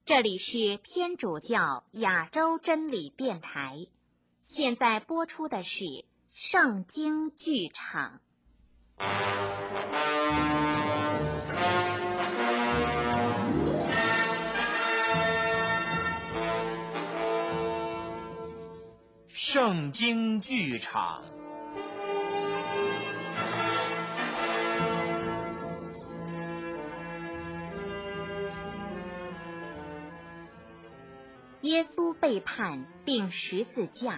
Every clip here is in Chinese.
这里是天主教亚洲真理电台，现在播出的是《圣经剧场》。 圣经剧场。 耶稣被判钉十字架。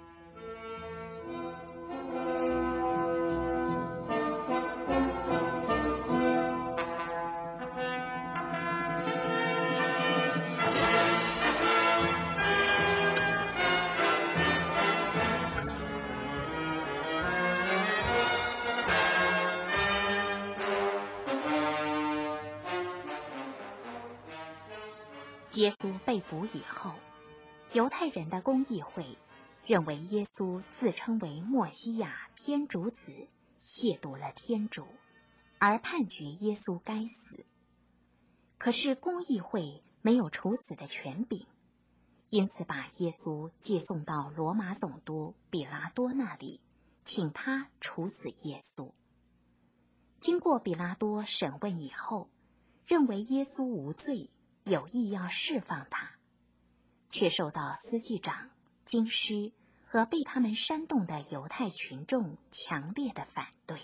耶稣被捕以后，犹太人的公议会认为耶稣自称为默西亚天主子，亵渎了天主，而判决耶稣该死。可是公议会没有处死的权柄，因此把耶稣接送到罗马总督比拉多那里，请他处死耶稣。经过比拉多审问以后，认为耶稣无罪，有意要释放他，却受到司祭长、经师和被他们煽动的犹太群众强烈的反对。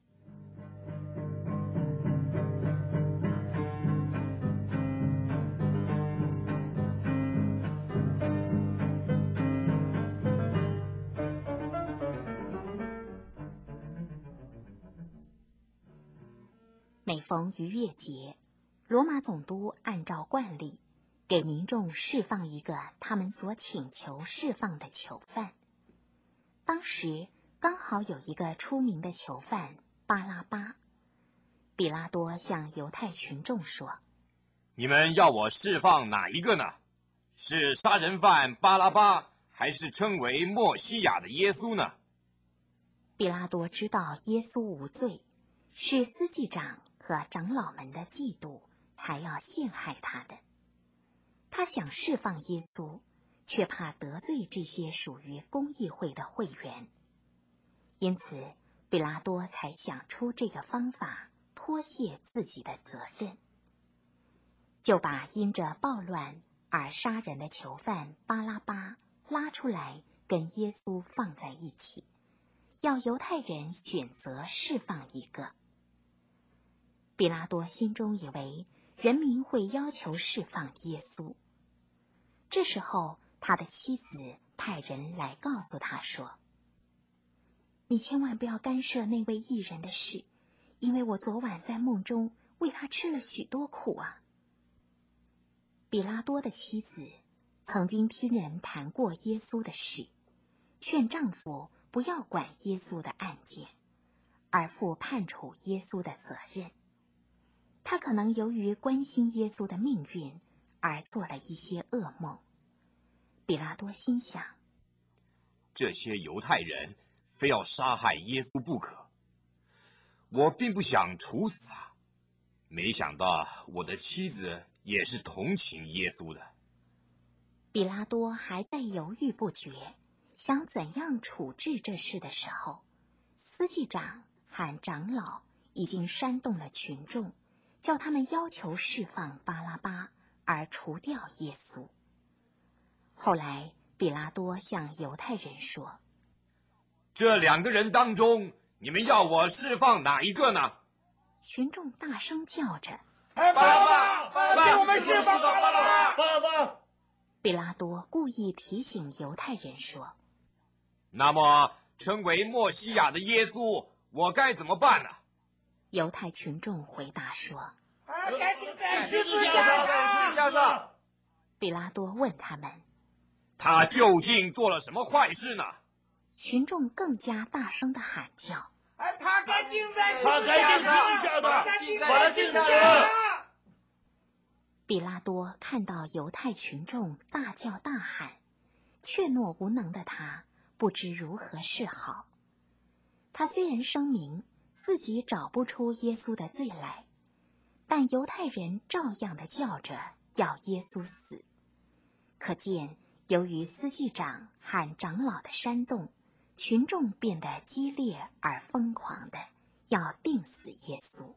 每逢逾越节，罗马总督按照惯例给民众释放一个他们所请求释放的囚犯。当时刚好有一个出名的囚犯巴拉巴。比拉多向犹太群众说： 你们要我释放哪一个呢？是杀人犯巴拉巴，还是称为默西亚的耶稣呢？ 比拉多知道耶稣无罪，是司祭长和长老们的嫉妒才要陷害他的。他想释放耶稣，却怕得罪这些属于公议会的会员，因此比拉多才想出这个方法脱卸自己的责任，就把因着暴乱而杀人的囚犯巴拉巴拉出来跟耶稣放在一起，要犹太人选择释放一个。比拉多心中以为人民会要求释放耶稣。这时候他的妻子派人来告诉他说：你千万不要干涉那位义人的事，因为我昨晚在梦中为他吃了许多苦啊。比拉多的妻子曾经听人谈过耶稣的事，劝丈夫不要管耶稣的案件，而负判处耶稣的责任。他可能由于关心耶稣的命运而做了一些噩梦。比拉多心想， 这些犹太人非要杀害耶稣不可，我并不想处死他，没想到我的妻子也是同情耶稣的。 比拉多还在犹豫不决，想怎样处置这事的时候，司祭长和长老已经煽动了群众，叫他们要求释放巴拉巴，而除掉耶稣。后来比拉多向犹太人说： 这两个人当中，你们要我释放哪一个呢？ 群众大声叫着： 巴拉巴，给我们释放巴拉巴！ 巴拉巴！ 比拉多故意提醒犹太人说： 那么称为默西亚的耶稣，我该怎么办呢？ 犹太群众回答说： 该钉在十字架上。 比拉多问他们： 他究竟做了什么坏事呢？ 群众更加大声地喊叫： 他该钉在十他字该钉架十字架的， 把他钉在架上。 比拉多看到犹太群众大叫大喊，怯懦无能的他不知如何是好。他虽然声明自己找不出耶稣的罪来，但犹太人照样的叫着要耶稣死。可见，由于司祭长和长老的煽动，群众变得激烈而疯狂的要钉死耶稣。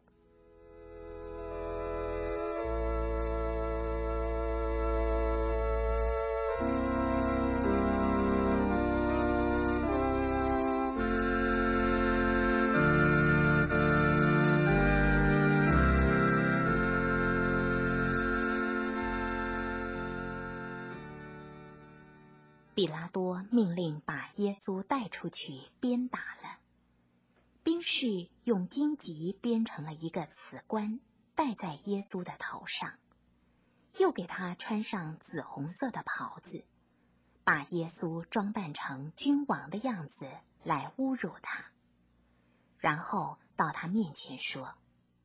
比拉多命令把耶稣带出去鞭打了，兵士用荆棘编成了一个瓷冠，戴在耶稣的头上，又给他穿上紫红色的袍子，把耶稣装扮成君王的样子来侮辱他，然后到他面前说：“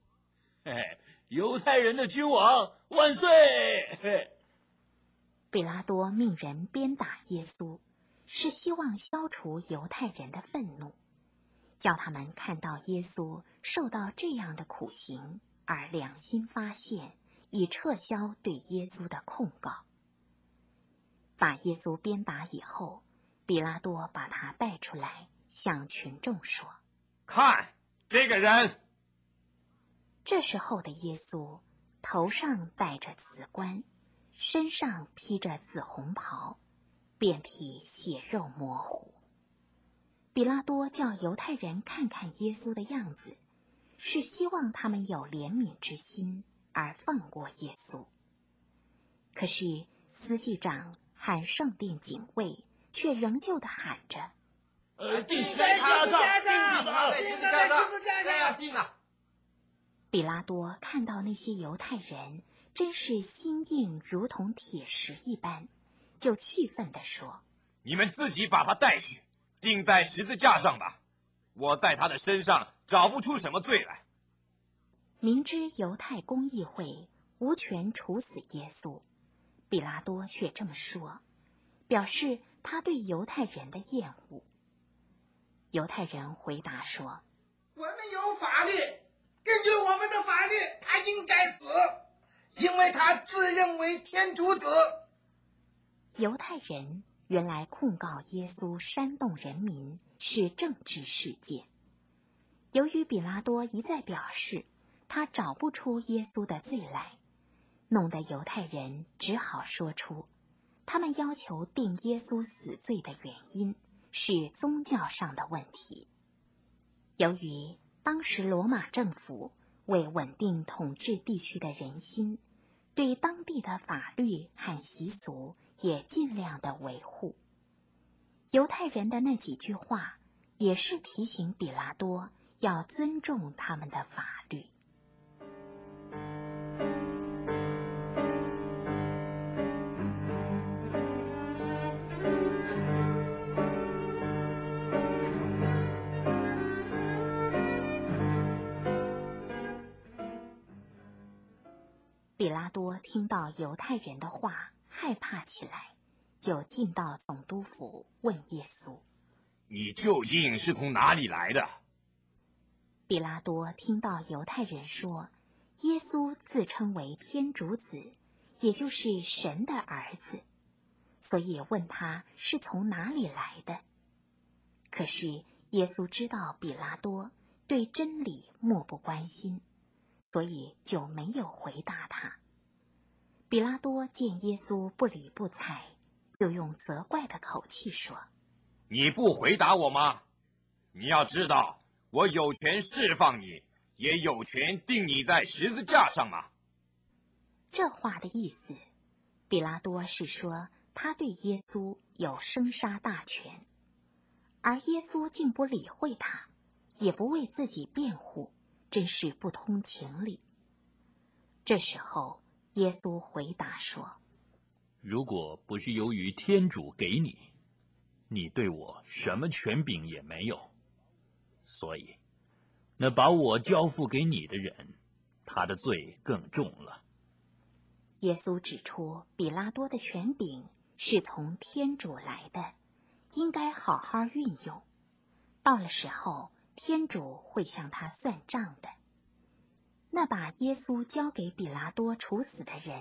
犹太人的君王万岁！” 比拉多命人鞭打耶稣，是希望消除犹太人的愤怒，叫他们看到耶稣受到这样的苦刑而良心发现，以撤销对耶稣的控告。把耶稣鞭打以后，比拉多把他带出来，向群众说：“ 看这个人。” 这时候的耶稣头上戴着瓷冠，身上披着紫红袍，遍体血肉模糊。比拉多叫犹太人看看耶稣的样子，是希望他们有怜悯之心而放过耶稣。可是司祭长和圣殿警卫却仍旧地喊着：“ 钉死在他上， 钉在钉啊！” 比拉多看到那些犹太人真是心硬如同铁石一般，就气愤地说：“ 你们自己把他带去，钉在十字架上吧，我在他的身上找不出什么罪来。” 明知犹太公议会无权处死耶稣，比拉多却这么说，表示他对犹太人的厌恶。犹太人回答说：“ 我们有法律，根据我们的法律，他应该死，因为他自认为天主子。” 犹太人原来控告耶稣煽动人民是政治事件，由于比拉多一再表示他找不出耶稣的罪来，弄得犹太人只好说出他们要求定耶稣死罪的原因是宗教上的问题。由于当时罗马政府为稳定统治地区的人心，对当地的法律和习俗也尽量的维护。犹太人的那几句话也是提醒比拉多要尊重他们的法律。比拉多听到犹太人的话，害怕起来，就进到总督府问耶稣：“ 你究竟是从哪里来的？” 比拉多听到犹太人说耶稣自称为天主子，也就是神的儿子，所以问他是从哪里来的。可是耶稣知道比拉多对真理漠不关心，所以就没有回答他。比拉多见耶稣不理不睬，就用责怪的口气说：“ 你不回答我吗？你要知道，我有权释放你，也有权钉你在十字架上嘛。” 这话的意思，比拉多是说他对耶稣有生杀大权，而耶稣竟不理会他，也不为自己辩护，真是不通情理。这时候耶稣回答说：“ 如果不是由于天主给你，你对我什么权柄也没有。所以，那把我交付给你的人，他的罪更重了。” 耶稣指出，比拉多的权柄是从天主来的，应该好好运用。到了时候，天主会向他算账的。那把耶稣交给比拉多处死的人，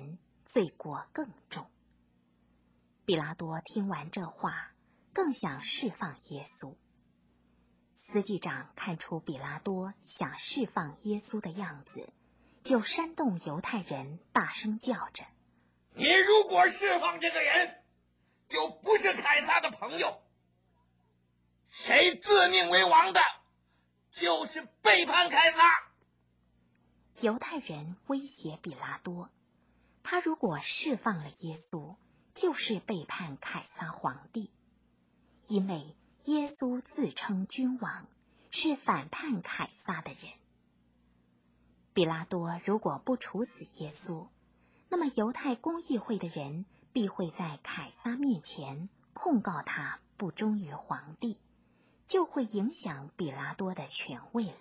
罪过更重。比拉多听完这话，更想释放耶稣。司祭长看出比拉多想释放耶稣的样子，就煽动犹太人大声叫着： 你如果释放这个人，就不是凯撒的朋友。谁自命为王的，就是背叛凯撒。 犹太人威胁比拉多，他如果释放了耶稣，就是背叛凯撒皇帝，因为耶稣自称君王，是反叛凯撒的人。比拉多如果不处死耶稣，那么犹太公议会的人必会在凯撒面前控告他不忠于皇帝，就会影响比拉多的权位了。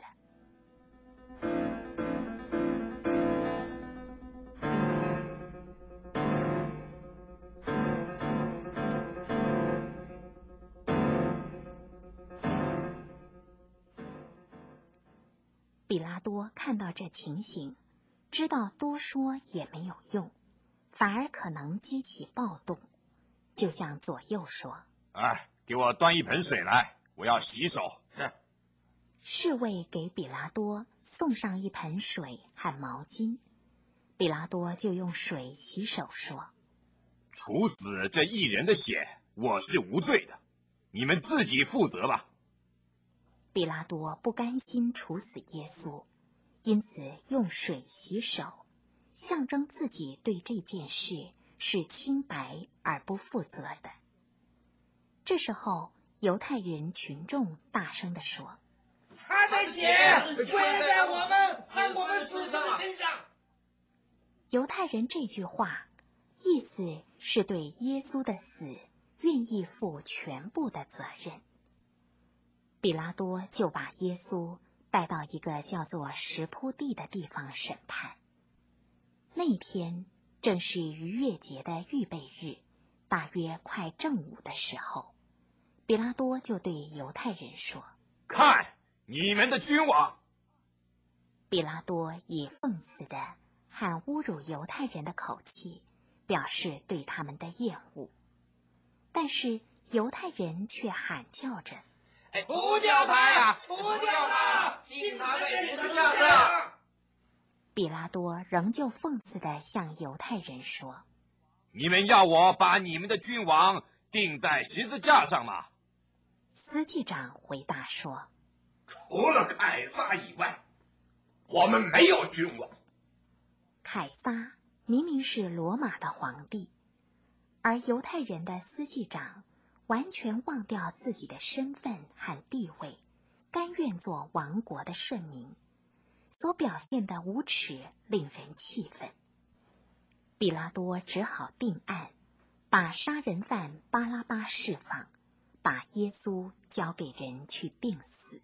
比拉多看到这情形，知道多说也没有用，反而可能激起暴动，就向左右说： 给我端一盆水来，我要洗手。 侍卫给比拉多送上一盆水和毛巾，比拉多就用水洗手说： 处死这一人的血，我是无罪的，你们自己负责吧。 比拉多不甘心处死耶稣，因此用水洗手，象征自己对这件事是清白而不负责的。这时候，犹太人群众大声地说： 他的血归在我们和我们子孙的身上。 犹太人这句话，意思是对耶稣的死愿意负全部的责任。比拉多就把耶稣带到一个叫做石铺地的地方审判。那天正是逾越节的预备日，大约快正午的时候，比拉多就对犹太人说： 看，你们的君王！ 比拉多以讽刺的和侮辱犹太人的口气，表示对他们的厌恶。但是犹太人却喊叫着： 除掉他呀！除掉他！钉他在十字架上！ 比拉多仍旧讽刺地向犹太人说： 你们要我把你们的君王钉在十字架上吗？ 司祭长回答说： 除了凯撒以外，我们没有君王。 凯撒明明是罗马的皇帝，而犹太人的司祭长完全忘掉自己的身份和地位，甘愿做亡国的顺民，所表现的无耻令人气愤。比拉多只好定案，把杀人犯巴拉巴释放，把耶稣交给人去钉死。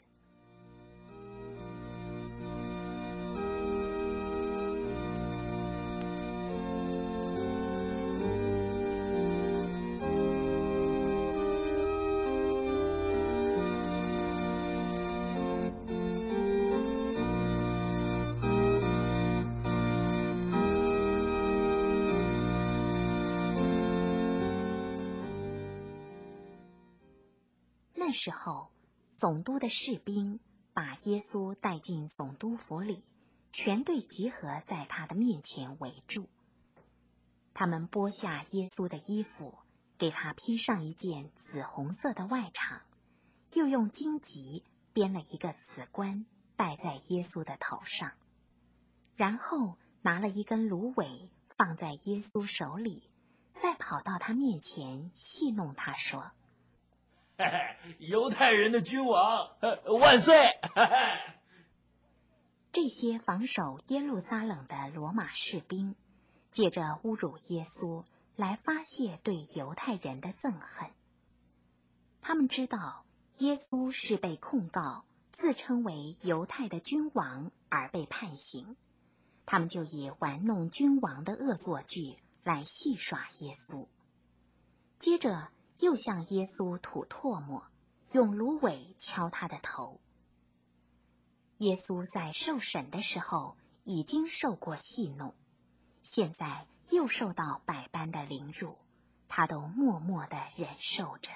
那时候，总督的士兵把耶稣带进总督府里，全队集合在他的面前围住。他们剥下耶稣的衣服，给他披上一件紫红色的外裳，又用荆棘编了一个瓷冠戴在耶稣的头上，然后拿了一根芦苇放在耶稣手里，再跑到他面前戏弄他说： 犹太人的君王，万岁！ 这些防守耶路撒冷的罗马士兵，借着侮辱耶稣来发泄对犹太人的憎恨。他们知道耶稣是被控告自称为犹太的君王而被判刑，他们就以玩弄君王的恶作剧来戏耍耶稣。接着又向耶稣吐唾沫，用芦苇敲他的头。耶稣在受审的时候已经受过戏弄，现在又受到百般的凌辱，他都默默地忍受着。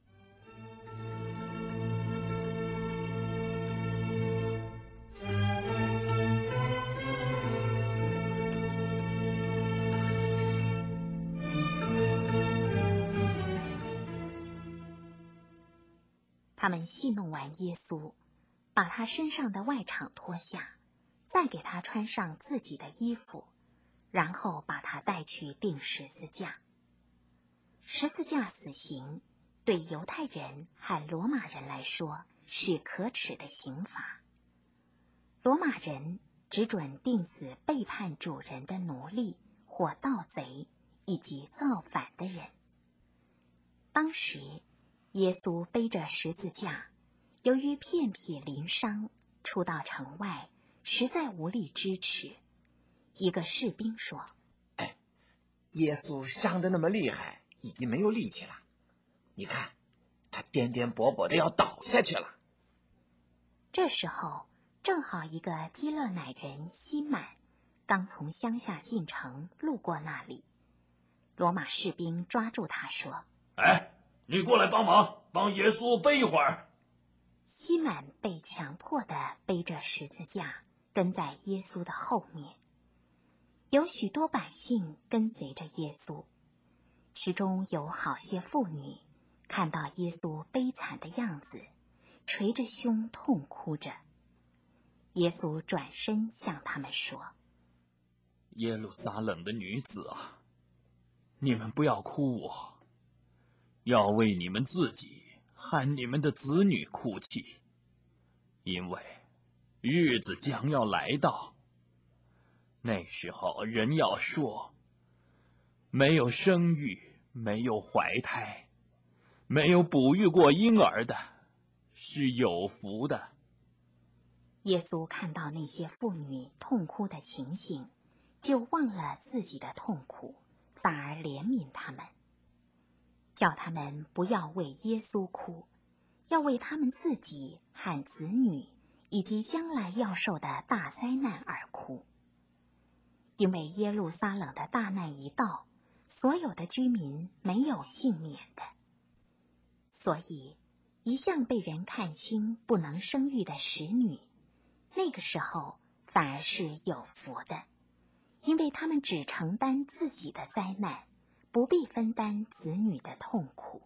他们戏弄完耶稣，把他身上的外氅脱下，再给他穿上自己的衣服，然后把他带去钉十字架。十字架死刑对犹太人和罗马人来说是可耻的刑罚。罗马人只准钉死背叛主人的奴隶或盗贼以及造反的人。当时耶稣背着十字架，由于遍体鳞伤，出到城外，实在无力支持。一个士兵说：“ 耶稣伤得那么厉害，已经没有力气了。你看，他颠颠簸簸的要倒下去了。” 这时候，正好一个基勒乃人西满刚从乡下进城，路过那里。罗马士兵抓住他说：“ 你过来帮忙，帮耶稣背一会儿。” 西满被强迫地背着十字架，跟在耶稣的后面。有许多百姓跟随着耶稣，其中有好些妇女，看到耶稣悲惨的样子，捶着胸痛哭着。耶稣转身向他们说：“ 耶路撒冷的女子啊，你们不要哭我，要为你们自己和你们的子女哭泣，因为日子将要来到，那时候人要说，没有生育，没有怀胎，没有哺育过婴儿的，是有福的。” 耶稣看到那些妇女痛哭的情形，就忘了自己的痛苦，反而怜悯他们，叫他们不要为耶稣哭，要为他们自己和子女以及将来要受的大灾难而哭。因为耶路撒冷的大难一到，所有的居民没有幸免的。所以一向被人看轻不能生育的使女，那个时候反而是有福的，因为他们只承担自己的灾难，不必分担子女的痛苦。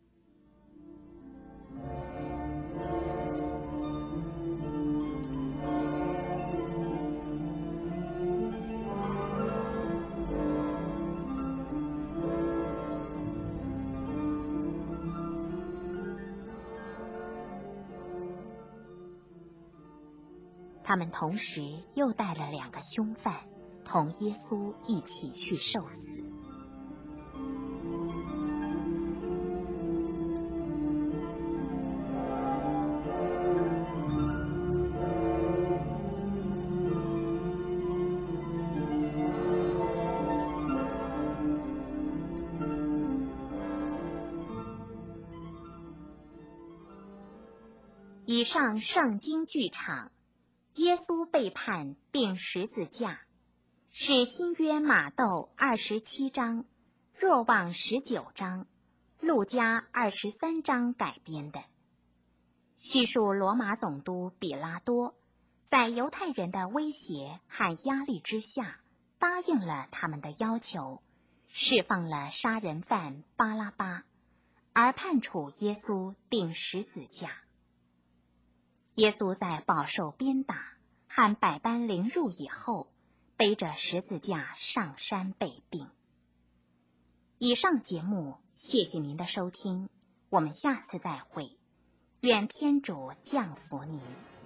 他们同时又带了2个凶犯，同耶稣一起去受死。以上圣经剧场，耶稣被判钉十字架，是新约马窦27章、若望19章、路加23章改编的。叙述罗马总督比拉多在犹太人的威胁和压力之下，答应了他们的要求，释放了杀人犯巴拉巴，而判处耶稣钉十字架。耶稣在饱受鞭打和百般凌辱以后，背着十字架上山被钉。以上节目，谢谢您的收听，我们下次再会，愿天主降福您。